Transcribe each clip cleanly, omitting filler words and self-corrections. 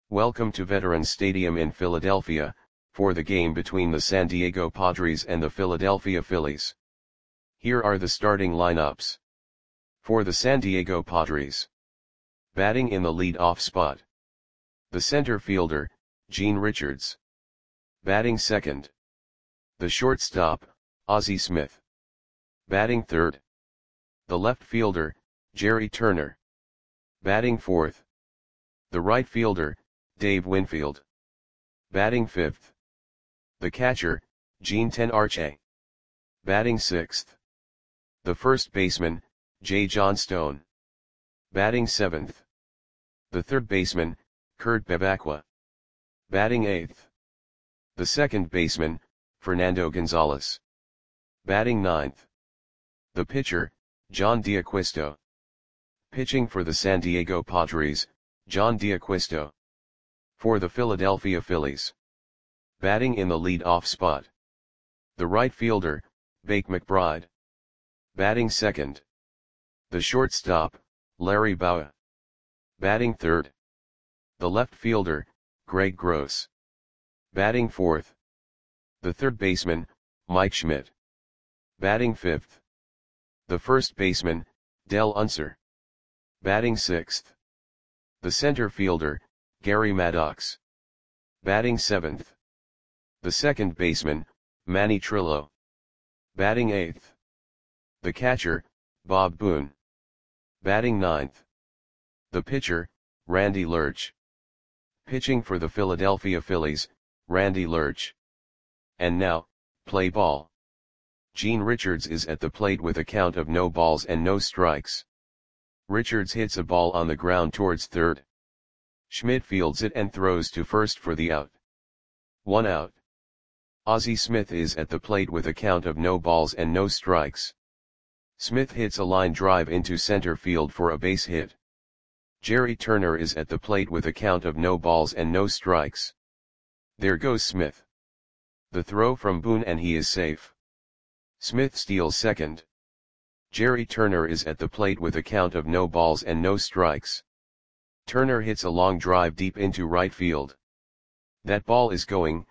Welcome to Veterans Stadium in Philadelphia, for the game between the San Diego Padres and the Philadelphia Phillies. Here are the starting lineups. For the San Diego Padres. Batting in the lead-off spot. The center fielder, Gene Richards. Batting second. The shortstop, Ozzie Smith. Batting third. The left fielder, Jerry Turner. Batting fourth. The right fielder, Dave Winfield. Batting fifth. The catcher, Gene Tenarche. Batting sixth. The first baseman, J. John Stone. Batting seventh. The third baseman, Kurt Bevacqua. Batting eighth. The second baseman, Fernando Gonzalez. Batting ninth. The pitcher, John D'Acquisto. Pitching for the San Diego Padres, John D'Acquisto. For the Philadelphia Phillies. Batting in the lead-off spot. The right fielder, Bake McBride. Batting second. The shortstop, Larry Bowa. Batting third. The left fielder, Greg Gross. Batting fourth. The third baseman, Mike Schmidt. Batting fifth. The first baseman, Del Unser. Batting sixth. The center fielder, Gary Maddox. Batting seventh. The second baseman, Manny Trillo. Batting eighth. The catcher, Bob Boone. Batting ninth. The pitcher, Randy Lerch. Pitching for the Philadelphia Phillies, Randy Lerch. And now, play ball. Gene Richards is at the plate with a count of no balls and no strikes. Richards hits a ball on the ground towards third. Schmidt fields it and throws to first for the out. 1 out. Ozzie Smith is at the plate with a count of no balls and no strikes. Smith hits a line drive into center field for a base hit. Jerry Turner is at the plate with a count of no balls and no strikes. There goes Smith. The throw from Boone and he is safe. Smith steals second. Jerry Turner is at the plate with a count of no balls and no strikes. Turner hits a long drive deep into right field. That ball is gone.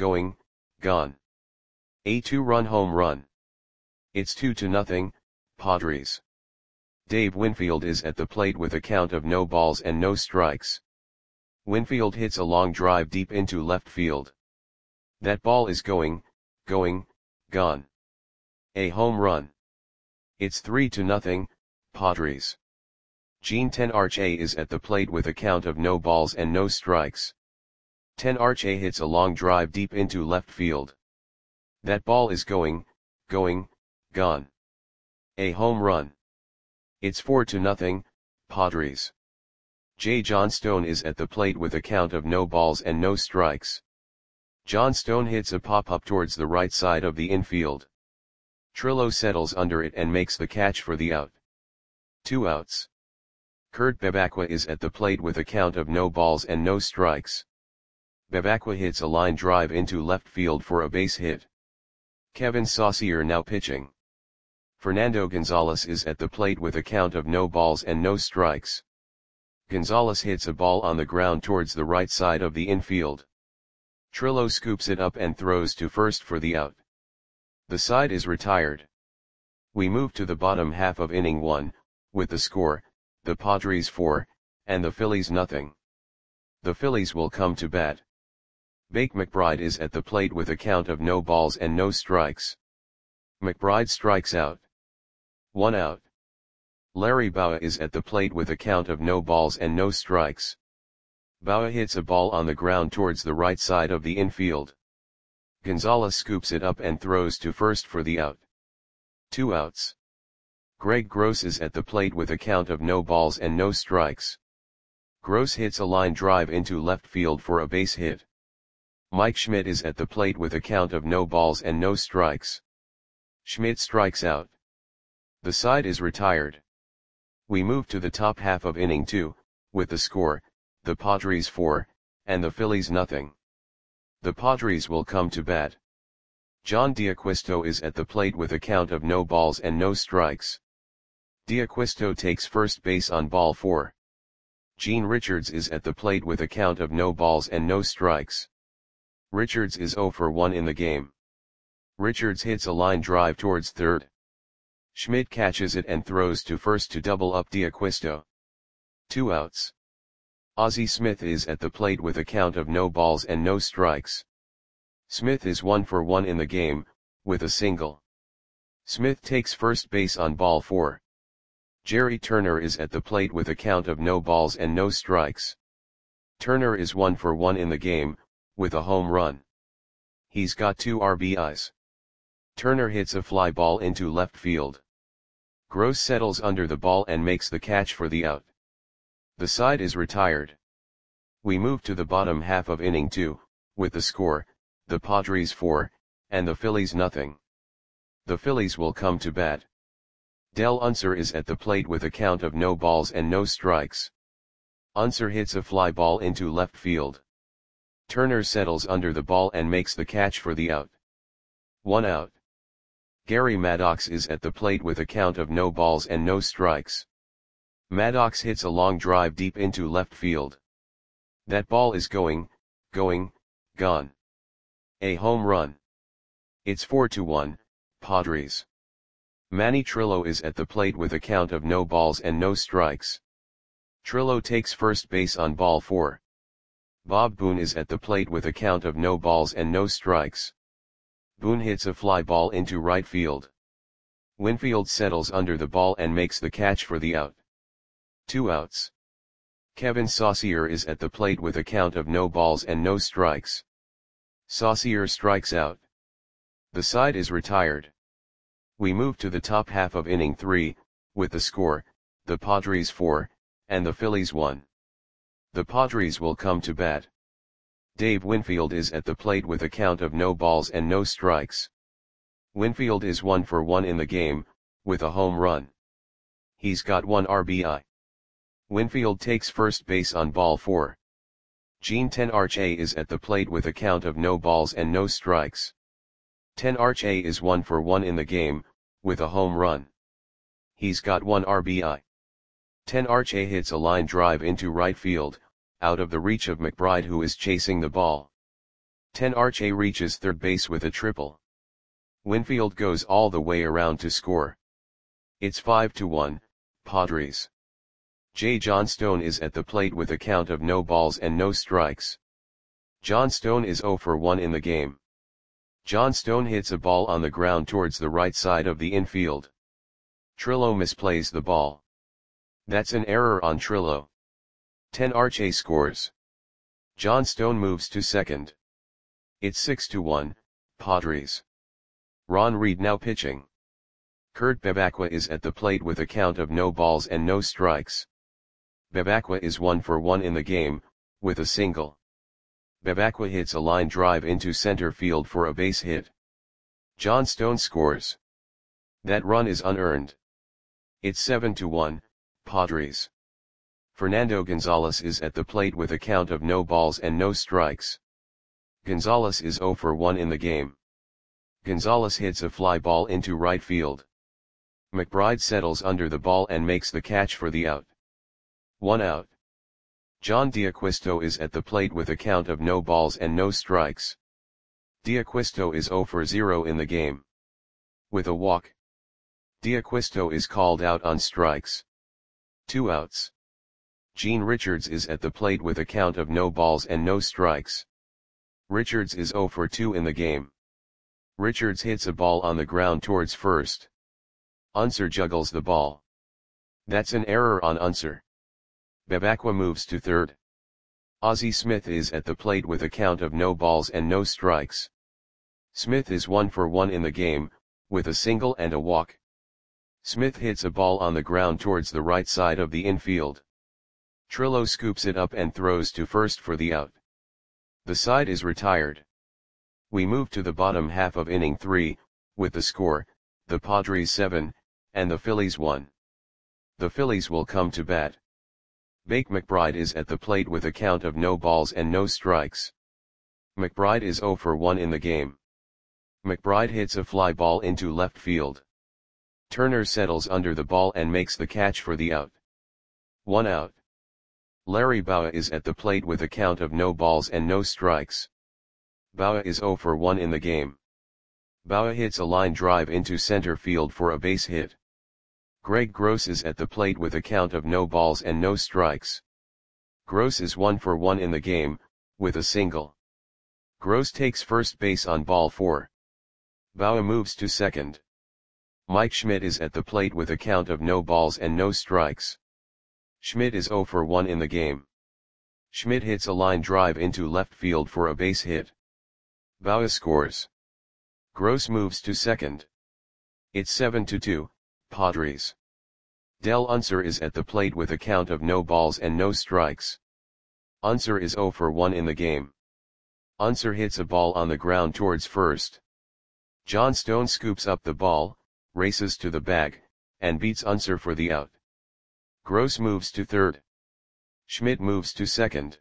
A 2-run home run. It's 2-0, Padres. Dave Winfield is at the plate with a count of no balls and no strikes. Winfield hits a long drive deep into left field. That ball is gone. A home run. It's 3-0, Padres. Gene Tenarche is at the plate with a count of no balls and no strikes. Tenarche hits a long drive deep into left field. That ball is gone. A home run. It's 4-0, Padres. J. John Stone is at the plate with a count of no balls and no strikes. John Stone hits a pop-up towards the right side of the infield. Trillo settles under it and makes the catch for the out. 2 outs. Kurt Bevacqua is at the plate with a count of no balls and no strikes. Bevacqua hits a line drive into left field for a base hit. Kevin Saucier now pitching. Fernando Gonzalez is at the plate with a count of no balls and no strikes. Gonzalez hits a ball on the ground towards the right side of the infield. Trillo scoops it up and throws to first for the out. The side is retired. We move to the bottom half of inning 1, with the score, the Padres 4, and the Phillies nothing. The Phillies will come to bat. Bake McBride is at the plate with a count of no balls and no strikes. McBride strikes out. 1 out. Larry Bowa is at the plate with a count of no balls and no strikes. Bowa hits a ball on the ground towards the right side of the infield. Gonzalez scoops it up and throws to first for the out. 2 outs. Greg Gross is at the plate with a count of no balls and no strikes. Gross hits a line drive into left field for a base hit. Mike Schmidt is at the plate with a count of no balls and no strikes. Schmidt strikes out. The side is retired. We move to the top half of inning 2, with the score, the Padres 4, and the Phillies nothing. The Padres will come to bat. John D'Acquisto is at the plate with a count of no balls and no strikes. D'Acquisto takes first base on ball 4. Gene Richards is at the plate with a count of no balls and no strikes. Richards is 0 for 1 in the game. Richards hits a line drive towards third. Schmidt catches it and throws to first to double up D'Acquisto. 2 outs. Ozzie Smith is at the plate with a count of no balls and no strikes. Smith is 1 for 1 in the game, with a single. Smith takes first base on ball 4. Jerry Turner is at the plate with a count of no balls and no strikes. Turner is 1 for 1 in the game, with a home run. He's got 2 RBIs. Turner hits a fly ball into left field. Gross settles under the ball and makes the catch for the out. The side is retired. We move to the bottom half of inning 2, with the score, the Padres 4, and the Phillies nothing. The Phillies will come to bat. Del Unser is at the plate with a count of no balls and no strikes. Unser hits a fly ball into left field. Turner settles under the ball and makes the catch for the out. 1 out. Gary Maddox is at the plate with a count of no balls and no strikes. Maddox hits a long drive deep into left field. That ball is gone. A home run. It's 4-1, Padres. Manny Trillo is at the plate with a count of no balls and no strikes. Trillo takes first base on ball 4. Bob Boone is at the plate with a count of no balls and no strikes. Boone hits a fly ball into right field. Winfield settles under the ball and makes the catch for the out. 2 outs. Kevin Saucier is at the plate with a count of no balls and no strikes. Saucier strikes out. The side is retired. We move to the top half of inning 3, with the score, the Padres 4, and the Phillies 1. The Padres will come to bat. Dave Winfield is at the plate with a count of no balls and no strikes. Winfield is 1 for 1 in the game, with a home run. He's got 1 RBI. Winfield takes first base on ball 4. Gene Tenarche is at the plate with a count of no balls and no strikes. Tenarche is 1 for 1 in the game, with a home run. He's got 1 RBI. Tenarche hits a line drive into right field, out of the reach of McBride who is chasing the ball. Tenarche reaches third base with a triple. Winfield goes all the way around to score. It's 5-1, Padres. J. Johnstone is at the plate with a count of no balls and no strikes. Johnstone is 0 for 1 in the game. Johnstone hits a ball on the ground towards the right side of the infield. Trillo misplays the ball. That's an error on Trillo. Tenarche scores. Johnstone moves to second. It's 6-1, Padres. Ron Reed now pitching. Kurt Bevacqua is at the plate with a count of no balls and no strikes. Bevacqua is 1 for 1 in the game, with a single. Bevacqua hits a line drive into center field for a base hit. Johnstone scores. That run is unearned. It's 7-1, Padres. Fernando Gonzalez is at the plate with a count of no balls and no strikes. Gonzalez is 0 for 1 in the game. Gonzalez hits a fly ball into right field. McBride settles under the ball and makes the catch for the out. 1 out. John D'Acquisto is at the plate with a count of no balls and no strikes. D'Acquisto is 0 for 0 in the game. With a walk. D'Acquisto is called out on strikes. 2 outs. Gene Richards is at the plate with a count of no balls and no strikes. Richards is 0 for 2 in the game. Richards hits a ball on the ground towards first. Unser juggles the ball. That's an error on Unser. Bevacqua moves to third. Ozzie Smith is at the plate with a count of no balls and no strikes. Smith is 1 for 1 in the game, with a single and a walk. Smith hits a ball on the ground towards the right side of the infield. Trillo scoops it up and throws to first for the out. The side is retired. We move to the bottom half of inning 3, with the score, the Padres 7, and the Phillies 1. The Phillies will come to bat. Bake McBride is at the plate with a count of no balls and no strikes. McBride is 0 for 1 in the game. McBride hits a fly ball into left field. Turner settles under the ball and makes the catch for the out. 1 out. Larry Bowa is at the plate with a count of no balls and no strikes. Bowa is 0 for 1 in the game. Bowa hits a line drive into center field for a base hit. Greg Gross is at the plate with a count of no balls and no strikes. Gross is 1 for 1 in the game, with a single. Gross takes first base on ball 4. Bowa moves to second. Mike Schmidt is at the plate with a count of no balls and no strikes. Schmidt is 0 for 1 in the game. Schmidt hits a line drive into left field for a base hit. Bowa scores. Gross moves to second. It's 7-2, Padres. Del Unser is at the plate with a count of no balls and no strikes. Unser is 0 for 1 in the game. Unser hits a ball on the ground towards first. John Stone scoops up the ball, races to the bag, and beats Unser for the out. Gross moves to third. Schmidt moves to second.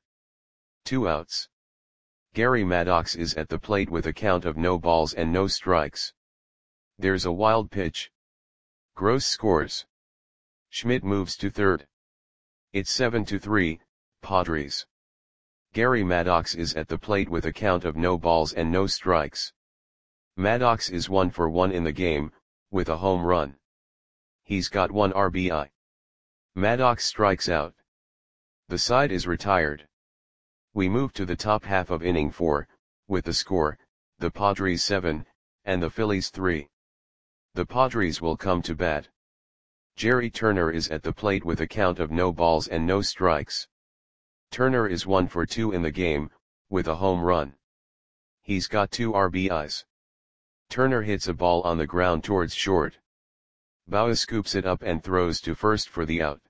2 outs. Gary Maddox is at the plate with a count of no balls and no strikes. There's a wild pitch. Gross scores. Schmidt moves to third. It's 7-3, Padres. Gary Maddox is at the plate with a count of no balls and no strikes. Maddox is 1 for 1 in the game, with a home run. He's got 1 RBI. Maddox strikes out. The side is retired. We move to the top half of inning 4, with the score, the Padres 7, and the Phillies 3. The Padres will come to bat. Jerry Turner is at the plate with a count of no balls and no strikes. Turner is 1 for 2 in the game, with a home run. He's got 2 RBIs. Turner hits a ball on the ground towards short. Bowa scoops it up and throws to first for the out.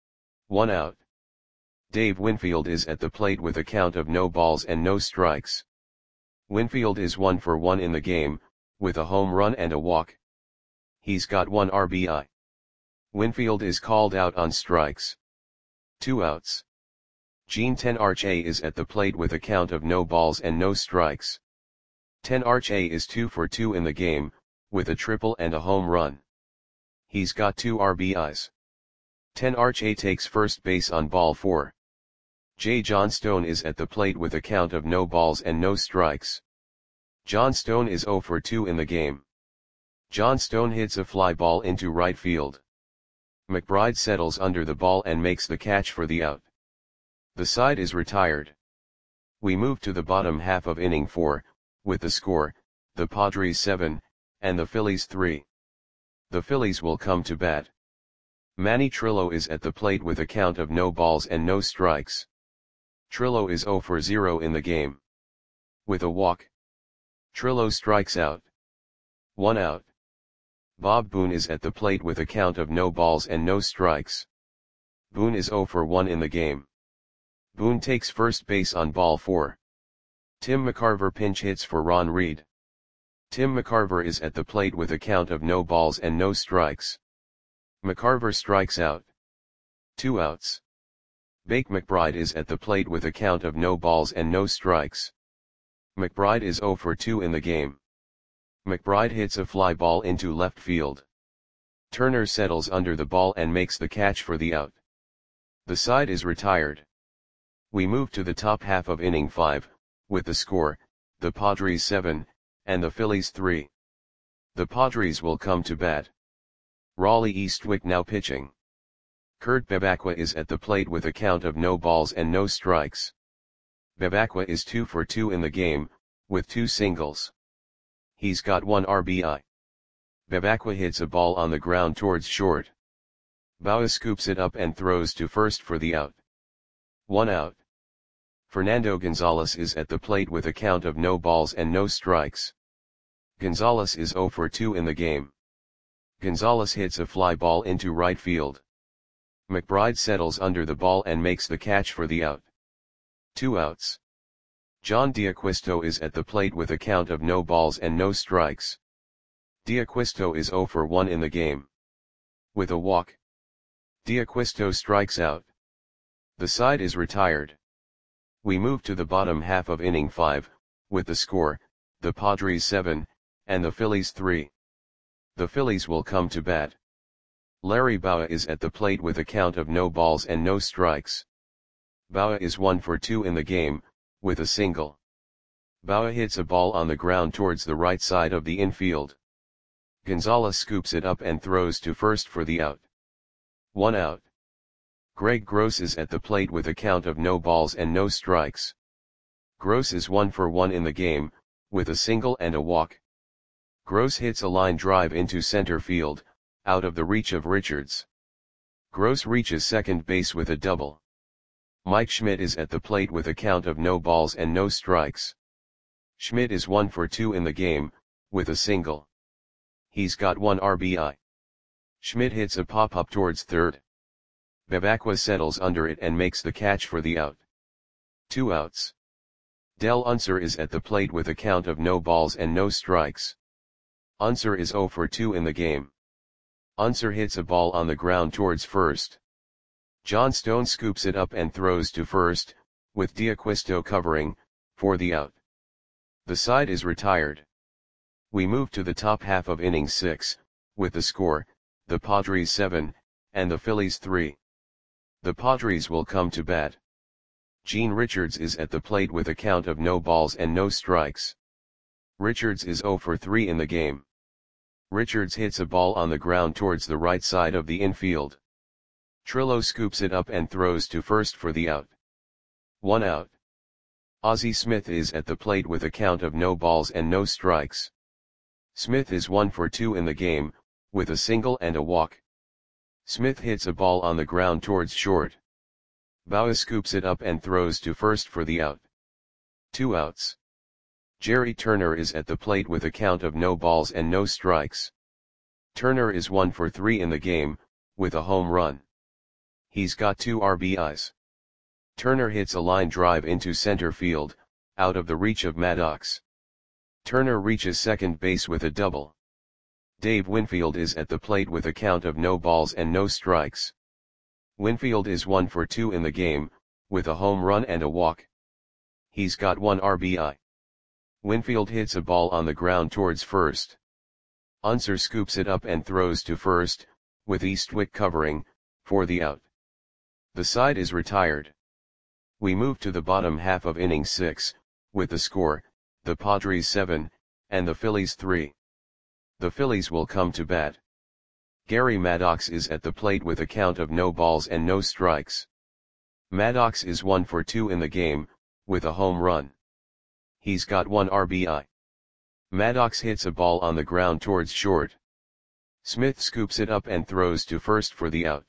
1 out. Dave Winfield is at the plate with a count of no balls and no strikes. Winfield is 1 for 1 in the game, with a home run and a walk. He's got 1 RBI. Winfield is called out on strikes. 2 outs. Gene Tenarche is at the plate with a count of no balls and no strikes. Tenarche is 2 for 2 in the game, with a triple and a home run. He's got 2 RBIs. Tenarche takes first base on ball 4. J. John Stone is at the plate with a count of no balls and no strikes. John Stone is 0 for 2 in the game. John Stone hits a fly ball into right field. McBride settles under the ball and makes the catch for the out. The side is retired. We move to the bottom half of inning 4, with the score, the Padres 7, and the Phillies 3. The Phillies will come to bat. Manny Trillo is at the plate with a count of no balls and no strikes. Trillo is 0 for 0 in the game. With a walk. Trillo strikes out. 1 out. Bob Boone is at the plate with a count of no balls and no strikes. Boone is 0 for 1 in the game. Boone takes first base on ball 4. Tim McCarver pinch hits for Ron Reed. Tim McCarver is at the plate with a count of no balls and no strikes. McCarver strikes out. 2 outs. Bake McBride is at the plate with a count of no balls and no strikes. McBride is 0 for 2 in the game. McBride hits a fly ball into left field. Turner settles under the ball and makes the catch for the out. The side is retired. We move to the top half of inning 5, with the score, the Padres 7, and the Phillies 3. The Padres will come to bat. Raleigh Eastwick now pitching. Kurt Bebacqua is at the plate with a count of no balls and no strikes. Bebacqua is 2 for 2 in the game, with 2 singles. He's got 1 RBI. Bebacqua hits a ball on the ground towards short. Bowa scoops it up and throws to first for the out. 1 out. Fernando Gonzalez is at the plate with a count of no balls and no strikes. Gonzalez is 0 for 2 in the game. Gonzalez hits a fly ball into right field. McBride settles under the ball and makes the catch for the out. 2 outs. John D'Acquisto is at the plate with a count of no balls and no strikes. D'Acquisto is 0 for 1 in the game. With a walk. D'Acquisto strikes out. The side is retired. We move to the bottom half of inning 5, with the score, the Padres 7, and the Phillies 3. The Phillies will come to bat. Larry Bowa is at the plate with a count of no balls and no strikes. Bawa is 1 for 2 in the game, with a single. Bawa hits a ball on the ground towards the right side of the infield. Gonzalez scoops it up and throws to first for the out. 1 out. Greg Gross is at the plate with a count of no balls and no strikes. Gross is 1 for 1 in the game, with a single and a walk. Gross hits a line drive into center field, out of the reach of Richards. Gross reaches second base with a double. Mike Schmidt is at the plate with a count of no balls and no strikes. Schmidt is 1 for 2 in the game, with a single. He's got 1 RBI. Schmidt hits a pop-up towards third. Bebacqua settles under it and makes the catch for the out. 2 outs. Del Unser is at the plate with a count of no balls and no strikes. Unser is 0 for 2 in the game. Unser hits a ball on the ground towards first. John Stone scoops it up and throws to first, with D'Acquisto covering, for the out. The side is retired. We move to the top half of inning 6, with the score, the Padres 7, and the Phillies 3. The Padres will come to bat. Gene Richards is at the plate with a count of no balls and no strikes. Richards is 0 for 3 in the game. Richards hits a ball on the ground towards the right side of the infield. Trillo scoops it up and throws to first for the out. 1 out. Ozzie Smith is at the plate with a count of no balls and no strikes. Smith is 1 for 2 in the game, with a single and a walk. Smith hits a ball on the ground towards short. Bawa scoops it up and throws to first for the out. 2 outs. Jerry Turner is at the plate with a count of no balls and no strikes. Turner is 1 for 3 in the game, with a home run. He's got 2 RBIs. Turner hits a line drive into center field, out of the reach of Maddox. Turner reaches second base with a double. Dave Winfield is at the plate with a count of no balls and no strikes. Winfield is 1 for 2 in the game, with a home run and a walk. He's got 1 RBI. Winfield hits a ball on the ground towards first. Unser scoops it up and throws to first, with Eastwick covering, for the out. The side is retired. We move to the bottom half of inning 6, with the score, the Padres 7, and the Phillies 3. The Phillies will come to bat. Gary Maddox is at the plate with a count of no balls and no strikes. Maddox is 1 for 2 in the game, with a home run. He's got 1 RBI. Maddox hits a ball on the ground towards short. Smith scoops it up and throws to first for the out.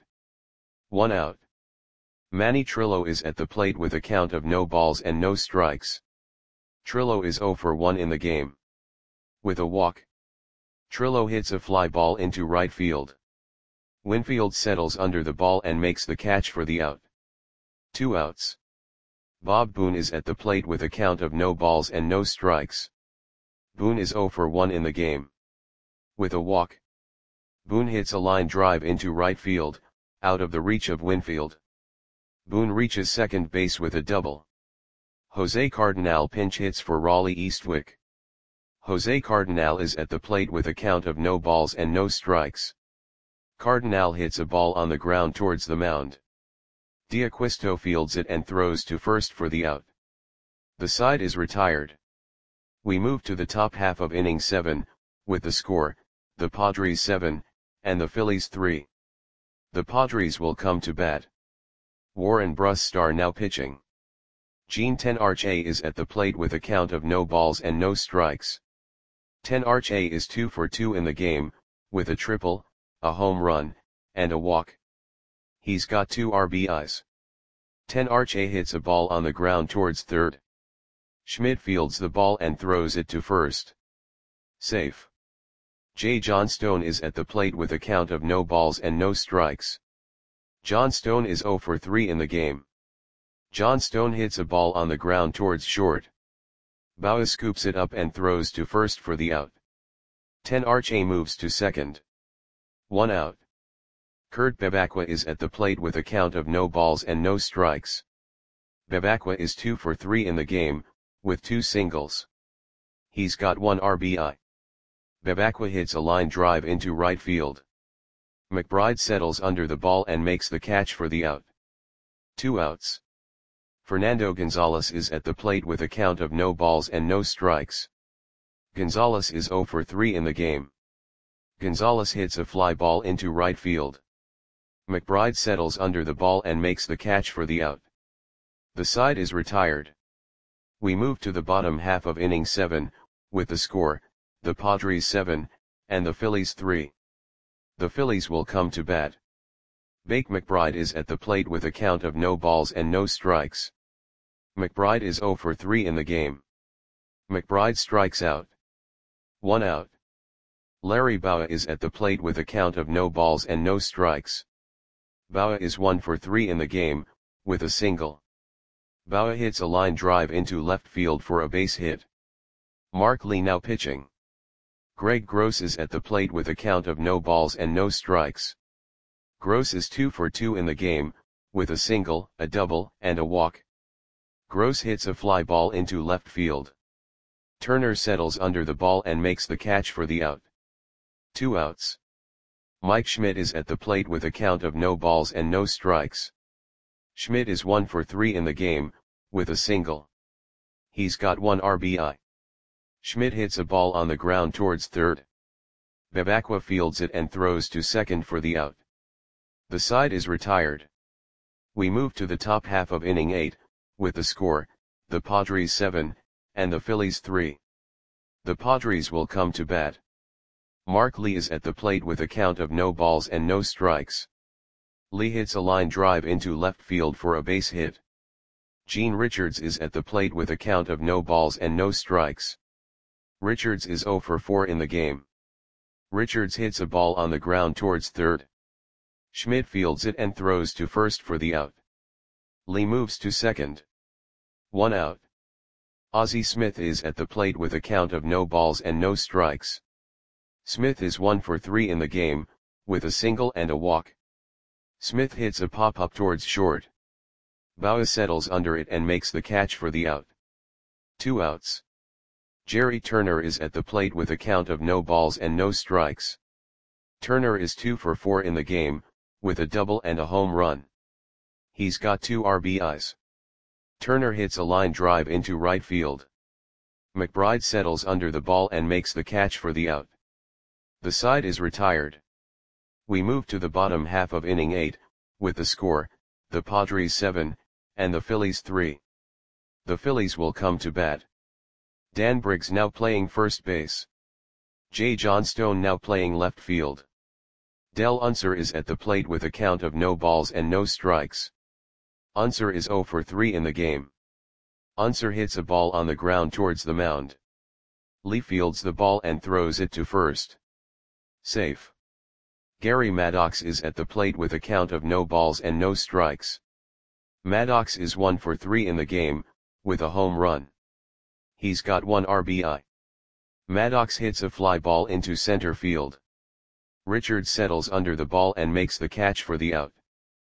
1 out. Manny Trillo is at the plate with a count of no balls and no strikes. Trillo is 0 for 1 in the game. With a walk. Trillo hits a fly ball into right field. Winfield settles under the ball and makes the catch for the out. 2 outs. Bob Boone is at the plate with a count of no balls and no strikes. Boone is 0 for 1 in the game. With a walk. Boone hits a line drive into right field, out of the reach of Winfield. Boone reaches second base with a double. Jose Cardenal pinch hits for Raleigh Eastwick. Jose Cardenal is at the plate with a count of no balls and no strikes. Cardenal hits a ball on the ground towards the mound. D'Acquisto fields it and throws to first for the out. The side is retired. We move to the top half of inning 7, with the score, the Padres 7, and the Phillies 3. The Padres will come to bat. Warren Brustar now pitching. Gene Tenarche is at the plate with a count of no balls and no strikes. Tenarche is 2 for 2 in the game, with a triple, a home run, and a walk. He's got 2 RBIs. Tenarche hits a ball on the ground towards third. Schmidt fields the ball and throws it to first. Safe. J. John Stone is at the plate with a count of no balls and no strikes. John Stone is 0 for 3 in the game. John Stone hits a ball on the ground towards short. Bawa scoops it up and throws to first for the out. Tenarche moves to second. 1 out. Kurt Bebacqua is at the plate with a count of no balls and no strikes. Bebacqua is 2 for 3 in the game, with 2 singles. He's got 1 RBI. Bebacqua hits a line drive into right field. McBride settles under the ball and makes the catch for the out. 2 outs. Fernando Gonzalez is at the plate with a count of no balls and no strikes. Gonzalez is 0 for 3 in the game. Gonzalez hits a fly ball into right field. McBride settles under the ball and makes the catch for the out. The side is retired. We move to the bottom half of inning 7, with the score, the Padres 7, and the Phillies 3. The Phillies will come to bat. Bake McBride is at the plate with a count of no balls and no strikes. McBride is 0 for 3 in the game. McBride strikes out. 1 out. Larry Bowa is at the plate with a count of no balls and no strikes. Bowa is 1 for 3 in the game, with a single. Bowa hits a line drive into left field for a base hit. Mark Lee now pitching. Greg Gross is at the plate with a count of no balls and no strikes. Gross is 2 for 2 in the game, with a single, a double, and a walk. Gross hits a fly ball into left field. Turner settles under the ball and makes the catch for the out. 2 outs. Mike Schmidt is at the plate with a count of no balls and no strikes. Schmidt is 1 for 3 in the game, with a single. He's got 1 RBI. Schmidt hits a ball on the ground towards third. Bebacqua fields it and throws to second for the out. The side is retired. We move to the top half of inning 8, with the score, the Padres 7, and the Phillies 3. The Padres will come to bat. Mark Lee is at the plate with a count of no balls and no strikes. Lee hits a line drive into left field for a base hit. Gene Richards is at the plate with a count of no balls and no strikes. Richards is 0 for 4 in the game. Richards hits a ball on the ground towards third. Schmidt fields it and throws to first for the out. Lee moves to second. 1 out. Ozzie Smith is at the plate with a count of no balls and no strikes. Smith is 1 for 3 in the game, with a single and a walk. Smith hits a pop-up towards short. Bowa settles under it and makes the catch for the out. 2 outs. Jerry Turner is at the plate with a count of no balls and no strikes. Turner is 2 for 4 in the game, with a double and a home run. He's got 2 RBIs. Turner hits a line drive into right field. McBride settles under the ball and makes the catch for the out. The side is retired. We move to the bottom half of inning 8, with the score, the Padres 7, and the Phillies 3. The Phillies will come to bat. Dan Briggs now playing first base. Jay Johnstone now playing left field. Del Unser is at the plate with a count of no balls and no strikes. Unser is 0 for 3 in the game. Unser hits a ball on the ground towards the mound. Lee fields the ball and throws it to first. Safe. Gary Maddox is at the plate with a count of no balls and no strikes. Maddox is 1 for 3 in the game, with a home run. He's got 1 RBI. Maddox hits a fly ball into center field. Richards settles under the ball and makes the catch for the out.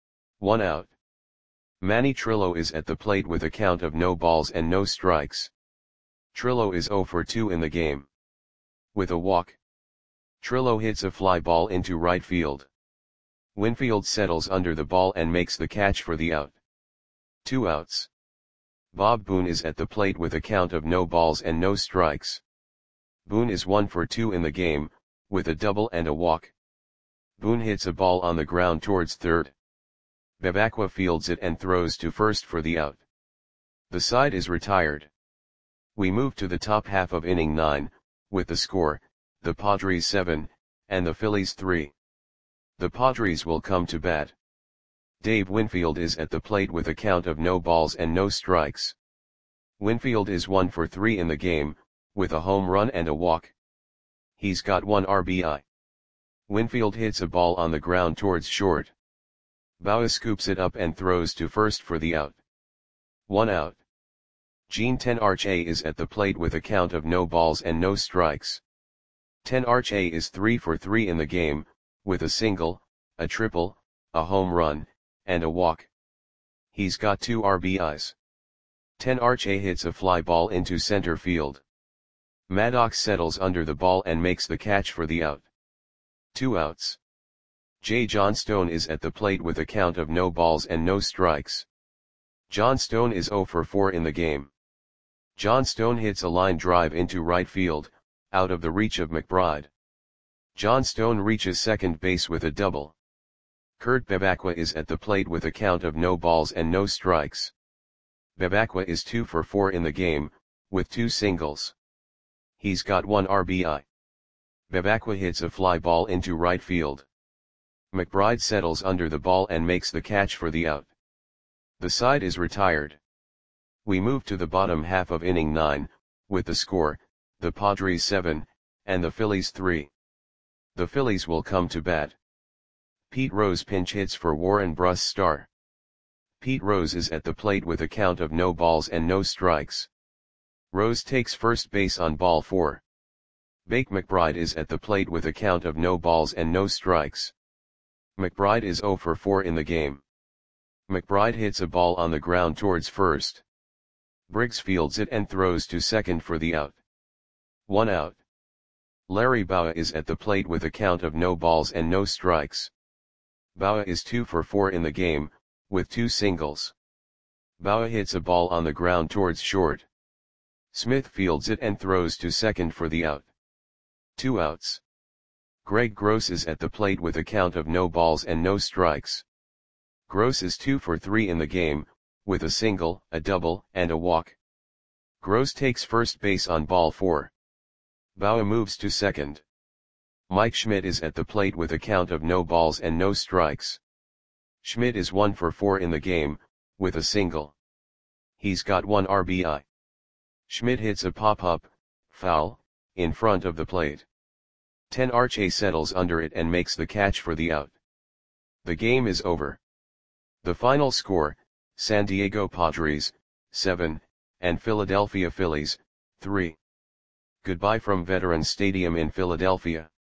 1 out. Manny Trillo is at the plate with a count of no balls and no strikes. Trillo is 0 for 2 in the game. With a walk. Trillo hits a fly ball into right field. Winfield settles under the ball and makes the catch for the out. 2 outs. Bob Boone is at the plate with a count of no balls and no strikes. Boone is 1 for 2 in the game, with a double and a walk. Boone hits a ball on the ground towards third. Bebacqua fields it and throws to first for the out. The side is retired. We move to the top half of inning 9, with the score, the Padres 7, and the Phillies 3. The Padres will come to bat. Dave Winfield is at the plate with a count of no balls and no strikes. Winfield is 1 for 3 in the game, with a home run and a walk. He's got 1 RBI. Winfield hits a ball on the ground towards short. Bowa scoops it up and throws to first for the out. 1 out. Gene Tenarche is at the plate with a count of no balls and no strikes. Tenarche is 3 for 3 in the game, with a single, a triple, a home run, and a walk. He's got 2 RBIs. Tenarche hits a fly ball into center field. Maddox settles under the ball and makes the catch for the out. 2 outs. Jay Johnstone is at the plate with a count of no balls and no strikes. John Stone is 0 for 4 in the game. John Stone hits a line drive into right field, out of the reach of McBride. John Stone reaches second base with a double. Kurt Bevacqua is at the plate with a count of no balls and no strikes. Bevacqua is 2 for 4 in the game, with 2 singles. He's got 1 RBI. Bevacqua hits a fly ball into right field. McBride settles under the ball and makes the catch for the out. The side is retired. We move to the bottom half of inning 9, with the score, the Padres 7, and the Phillies 3. The Phillies will come to bat. Pete Rose pinch hits for Warren Brusstar. Pete Rose is at the plate with a count of no balls and no strikes. Rose takes first base on ball 4. Bake McBride is at the plate with a count of no balls and no strikes. McBride is 0 for 4 in the game. McBride hits a ball on the ground towards first. Briggs fields it and throws to second for the out. 1 out. Larry Bowa is at the plate with a count of no balls and no strikes. Bowa is 2 for 4 in the game, with 2 singles. Bowa hits a ball on the ground towards short. Smith fields it and throws to second for the out. 2 outs. Greg Gross is at the plate with a count of no balls and no strikes. Gross is 2 for 3 in the game, with a single, a double, and a walk. Gross takes first base on ball 4. Bowa moves to second. Mike Schmidt is at the plate with a count of no balls and no strikes. Schmidt is 1 for 4 in the game, with a single. He's got 1 RBI. Schmidt hits a pop-up, foul, in front of the plate. 10 Arche settles under it and makes the catch for the out. The game is over. The final score, San Diego Padres, 7, and Philadelphia Phillies, 3. Goodbye from Veterans Stadium in Philadelphia.